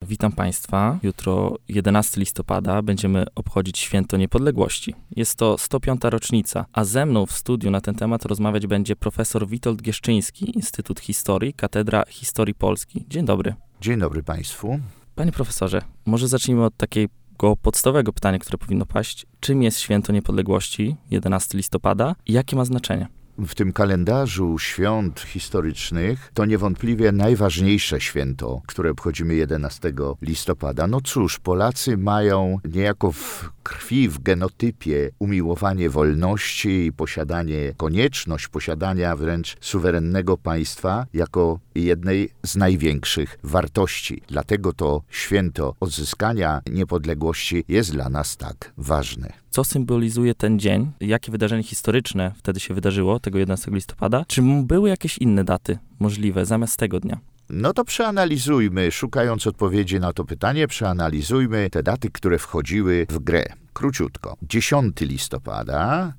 Witam Państwa. Jutro 11 listopada będziemy obchodzić Święto Niepodległości. Jest to 105. rocznica, a ze mną w studiu na ten temat rozmawiać będzie profesor Witold Gieszczyński, Instytut Historii, Katedra Historii Polski. Dzień dobry. Dzień dobry Państwu. Panie profesorze, może zacznijmy od takiego podstawowego pytania, które powinno paść. Czym jest Święto Niepodległości 11 listopada i jakie ma znaczenie? W tym kalendarzu świąt historycznych to niewątpliwie najważniejsze święto, które obchodzimy 11 listopada. No cóż, Polacy mają niejako w krwi, w genotypie umiłowanie wolności i konieczność posiadania wręcz suwerennego państwa jako jednej z największych wartości. Dlatego to święto odzyskania niepodległości jest dla nas tak ważne. Co symbolizuje ten dzień? Jakie wydarzenie historyczne wtedy się wydarzyło, tego 11 listopada? Czy były jakieś inne daty możliwe zamiast tego dnia? No to przeanalizujmy, szukając odpowiedzi na to pytanie, przeanalizujmy te daty, które wchodziły w grę. Króciutko. 10 listopada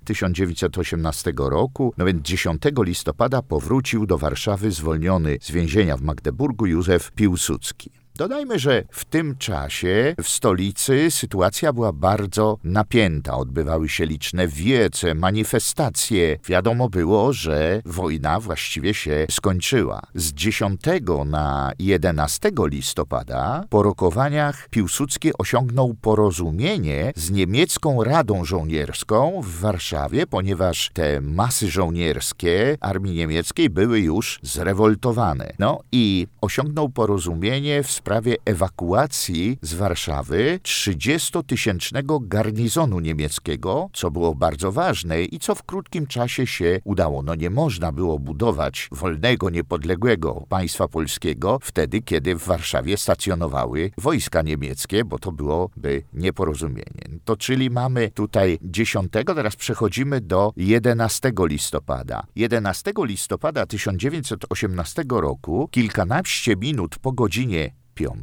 1918 roku, no więc 10 listopada powrócił do Warszawy zwolniony z więzienia w Magdeburgu Józef Piłsudski. Dodajmy, że w tym czasie w stolicy sytuacja była bardzo napięta. Odbywały się liczne wiece, manifestacje. Wiadomo było, że wojna właściwie się skończyła. Z 10 na 11 listopada po rokowaniach Piłsudski osiągnął porozumienie z niemiecką Radą Żołnierską w Warszawie, ponieważ te masy żołnierskie armii niemieckiej były już zrewoltowane. No i osiągnął porozumienie w sprawie ewakuacji z Warszawy 30-tysięcznego garnizonu niemieckiego, co było bardzo ważne i co w krótkim czasie się udało. No nie można było budować wolnego, niepodległego państwa polskiego wtedy, kiedy w Warszawie stacjonowały wojska niemieckie, bo to byłoby nieporozumienie. To czyli mamy tutaj 10, teraz przechodzimy do 11 listopada. 11 listopada 1918 roku, kilkanaście minut po godzinie 5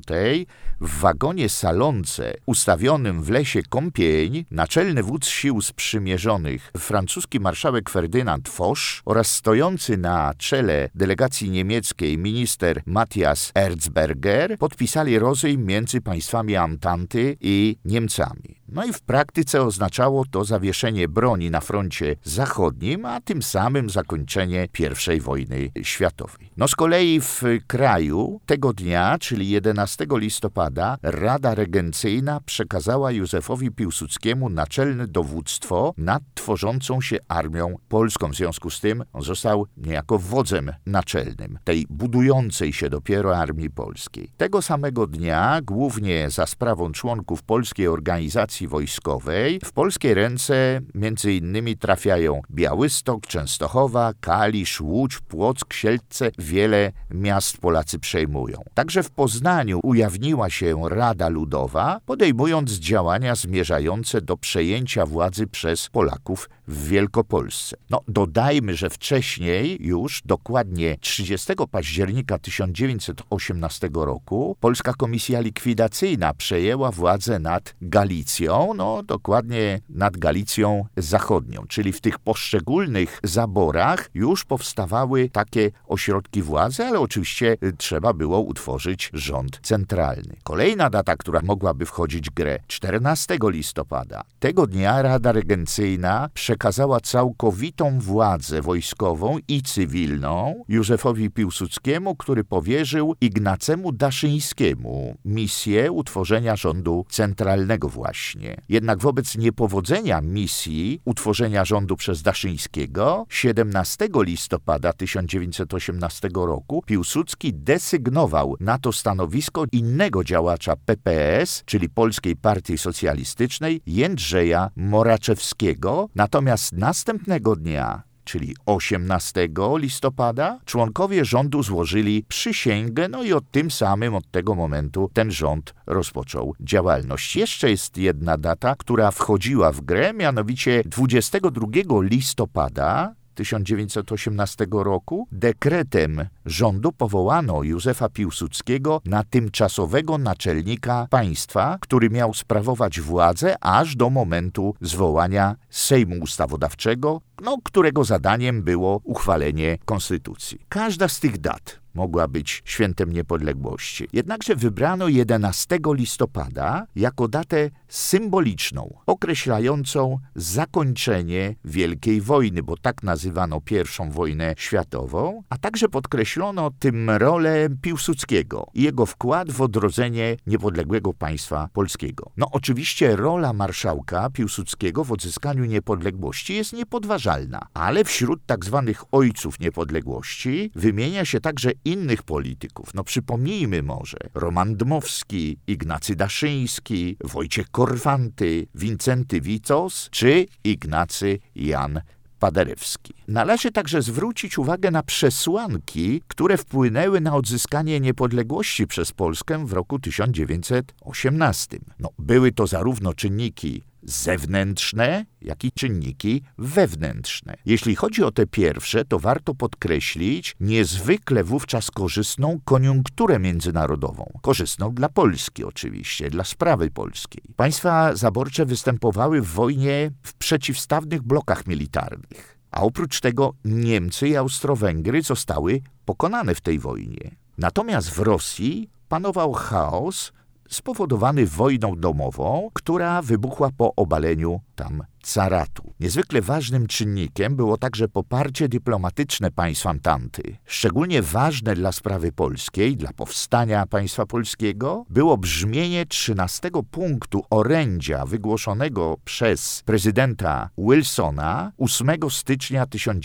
w wagonie salonce ustawionym w lesie Kąpień naczelny wódz sił sprzymierzonych francuski marszałek Ferdynand Foch oraz stojący na czele delegacji niemieckiej minister Matthias Erzberger podpisali rozejm między państwami Antanty i Niemcami. No i w praktyce oznaczało to zawieszenie broni na froncie zachodnim, a tym samym zakończenie I wojny światowej. No z kolei w kraju tego dnia, czyli 11 listopada, Rada Regencyjna przekazała Józefowi Piłsudskiemu naczelne dowództwo nad tworzącą się armią polską. W związku z tym on został niejako wodzem naczelnym tej budującej się dopiero armii polskiej. Tego samego dnia, głównie za sprawą członków Polskiej Organizacji Wojskowej, w polskie ręce między innymi trafiają Białystok, Częstochowa, Kalisz, Łódź, Płock, Siedlce. Wiele miast Polacy przejmują. Także w Poznaniu ujawniła się Rada Ludowa, podejmując działania zmierzające do przejęcia władzy przez Polaków w Wielkopolsce. No, dodajmy, że wcześniej, już dokładnie 30 października 1918 roku, Polska Komisja Likwidacyjna przejęła władzę nad Galicją, no dokładnie nad Galicją Zachodnią, czyli w tych poszczególnych zaborach już powstawały takie ośrodki władzy, ale oczywiście trzeba było utworzyć rząd centralny. Kolejna data, która mogłaby wchodzić w grę, 14 listopada. Tego dnia Rada Regencyjna przekazała całkowitą władzę wojskową i cywilną Józefowi Piłsudskiemu, który powierzył Ignacemu Daszyńskiemu misję utworzenia rządu centralnego właśnie. Jednak wobec niepowodzenia misji utworzenia rządu przez Daszyńskiego 17 listopada 1918 roku Piłsudski desygnował na to stanowisko innego działacza PPS, czyli Polskiej Partii Socjalistycznej, Jędrzeja Moraczewskiego. Natomiast następnego dnia, czyli 18 listopada, członkowie rządu złożyli przysięgę, no i od tego momentu ten rząd rozpoczął działalność. Jeszcze jest jedna data, która wchodziła w grę, mianowicie 22 listopada 1918 roku dekretem rządu powołano Józefa Piłsudskiego na tymczasowego naczelnika państwa, który miał sprawować władzę aż do momentu zwołania Sejmu Ustawodawczego, którego zadaniem było uchwalenie konstytucji. Każda z tych dat mogła być świętem niepodległości. Jednakże wybrano 11 listopada jako datę symboliczną, określającą zakończenie Wielkiej Wojny, bo tak nazywano I wojnę światową, a także podkreślono tym rolę Piłsudskiego i jego wkład w odrodzenie niepodległego państwa polskiego. No oczywiście rola marszałka Piłsudskiego w odzyskaniu niepodległości jest niepodważalna, ale wśród tak zwanych ojców niepodległości wymienia się także innych polityków. No przypomnijmy może Roman Dmowski, Ignacy Daszyński, Wojciech Korfanty, Wincenty Witos czy Ignacy Jan Paderewski. Należy także zwrócić uwagę na przesłanki, które wpłynęły na odzyskanie niepodległości przez Polskę w roku 1918. Były to zarówno czynniki zewnętrzne, jak i czynniki wewnętrzne. Jeśli chodzi o te pierwsze, to warto podkreślić niezwykle wówczas korzystną koniunkturę międzynarodową. Korzystną dla Polski oczywiście, dla sprawy polskiej. Państwa zaborcze występowały w wojnie w przeciwstawnych blokach militarnych. A oprócz tego Niemcy i Austro-Węgry zostały pokonane w tej wojnie. Natomiast w Rosji panował chaos spowodowany wojną domową, która wybuchła po obaleniu tam caratu. Niezwykle ważnym czynnikiem było także poparcie dyplomatyczne państw Antanty. Szczególnie ważne dla sprawy polskiej, dla powstania państwa polskiego, było brzmienie 13 punktu orędzia wygłoszonego przez prezydenta Wilsona 8 stycznia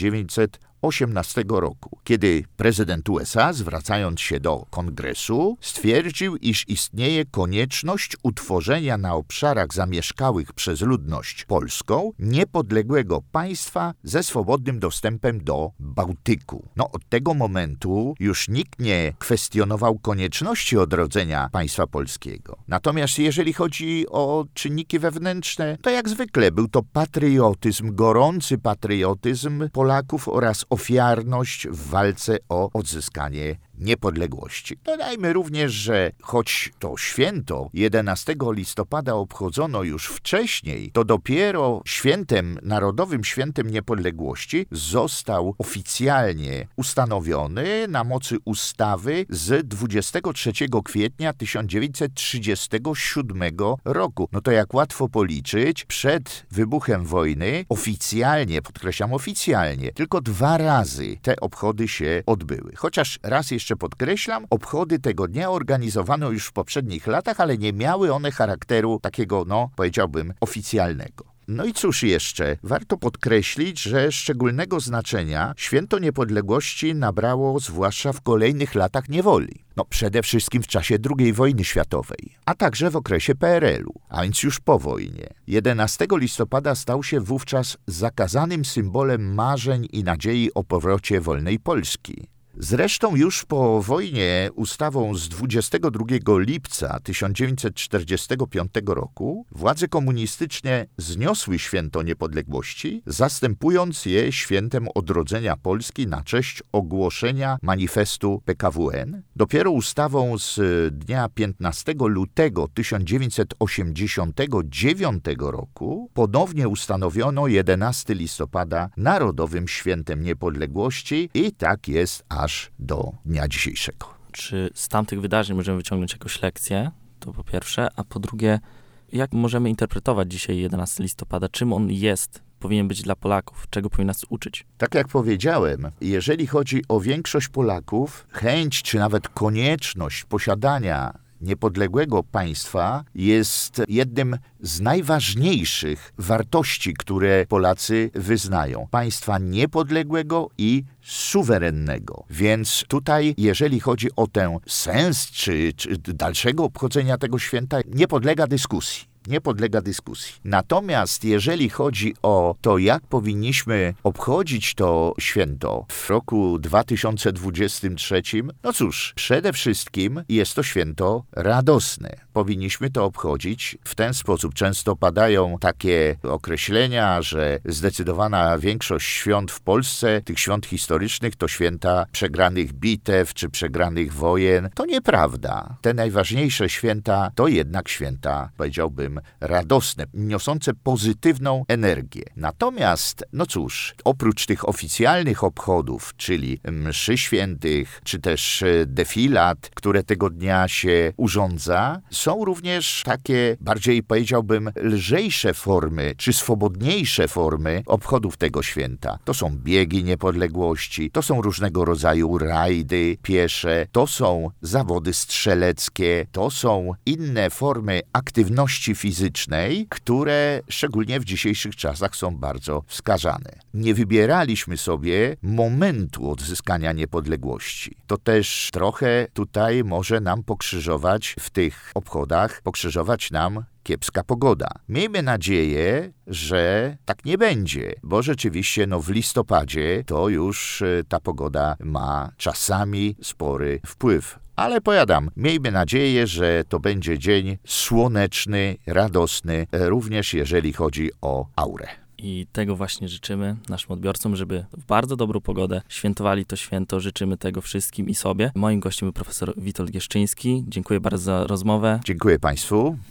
1918 roku, kiedy prezydent USA, zwracając się do Kongresu, stwierdził, iż istnieje konieczność utworzenia na obszarach zamieszkałych przez ludność polską niepodległego państwa ze swobodnym dostępem do Bałtyku. Od tego momentu już nikt nie kwestionował konieczności odrodzenia państwa polskiego. Natomiast jeżeli chodzi o czynniki wewnętrzne, to jak zwykle był to patriotyzm, gorący patriotyzm Polaków oraz ofiarność w walce o odzyskanie niepodległości. Dodajmy również, że choć to święto 11 listopada obchodzono już wcześniej, to dopiero Narodowym Świętem Niepodległości został oficjalnie ustanowiony na mocy ustawy z 23 kwietnia 1937 roku. To jak łatwo policzyć, przed wybuchem wojny oficjalnie, podkreślam oficjalnie, tylko 2 razy te obchody się odbyły. Chociaż raz jeszcze podkreślam, obchody tego dnia organizowano już w poprzednich latach, ale nie miały one charakteru takiego, powiedziałbym, oficjalnego. I cóż jeszcze? Warto podkreślić, że szczególnego znaczenia Święto Niepodległości nabrało zwłaszcza w kolejnych latach niewoli. Przede wszystkim w czasie II wojny światowej, a także w okresie PRL-u, a więc już po wojnie. 11 listopada stał się wówczas zakazanym symbolem marzeń i nadziei o powrocie wolnej Polski. Zresztą już po wojnie ustawą z 22 lipca 1945 roku władze komunistyczne zniosły Święto Niepodległości, zastępując je Świętem Odrodzenia Polski na cześć ogłoszenia manifestu PKWN. Dopiero ustawą z dnia 15 lutego 1989 roku ponownie ustanowiono 11 listopada Narodowym Świętem Niepodległości i tak jest aż do dnia dzisiejszego. Czy z tamtych wydarzeń możemy wyciągnąć jakąś lekcję? To po pierwsze. A po drugie, jak możemy interpretować dzisiaj 11 listopada? Czym on jest? Powinien być dla Polaków? Czego powinien nas uczyć? Tak jak powiedziałem, jeżeli chodzi o większość Polaków, chęć czy nawet konieczność posiadania niepodległego państwa jest jednym z najważniejszych wartości, które Polacy wyznają. Państwa niepodległego i suwerennego. Więc tutaj, jeżeli chodzi o ten sens czy dalszego obchodzenia tego święta, nie podlega dyskusji. Natomiast jeżeli chodzi o to, jak powinniśmy obchodzić to święto w roku 2023, cóż, przede wszystkim jest to święto radosne. powinniśmy to obchodzić w ten sposób. Często padają takie określenia, że zdecydowana większość świąt w Polsce, tych świąt historycznych, to święta przegranych bitew czy przegranych wojen. To nieprawda. Te najważniejsze święta to jednak święta, powiedziałbym, radosne, niosące pozytywną energię. Natomiast, no cóż, oprócz tych oficjalnych obchodów, czyli mszy świętych, czy też defilat, które tego dnia się urządza, są również takie bardziej, powiedziałbym, lżejsze formy, czy swobodniejsze formy obchodów tego święta. To są biegi niepodległości, to są różnego rodzaju rajdy piesze, to są zawody strzeleckie, to są inne formy aktywności fizycznej, które szczególnie w dzisiejszych czasach są bardzo wskazane. Nie wybieraliśmy sobie momentu odzyskania niepodległości. To też trochę tutaj może nam pokrzyżować w tych obchodach, pokrzyżować nam kiepska pogoda. Miejmy nadzieję, że tak nie będzie, bo rzeczywiście w listopadzie to już ta pogoda ma czasami spory wpływ. Ale powiadam, miejmy nadzieję, że to będzie dzień słoneczny, radosny, również jeżeli chodzi o aurę. I tego właśnie życzymy naszym odbiorcom, żeby w bardzo dobrą pogodę świętowali to święto. Życzymy tego wszystkim i sobie. Moim gościem był profesor Witold Gieszczyński. Dziękuję bardzo za rozmowę. Dziękuję Państwu.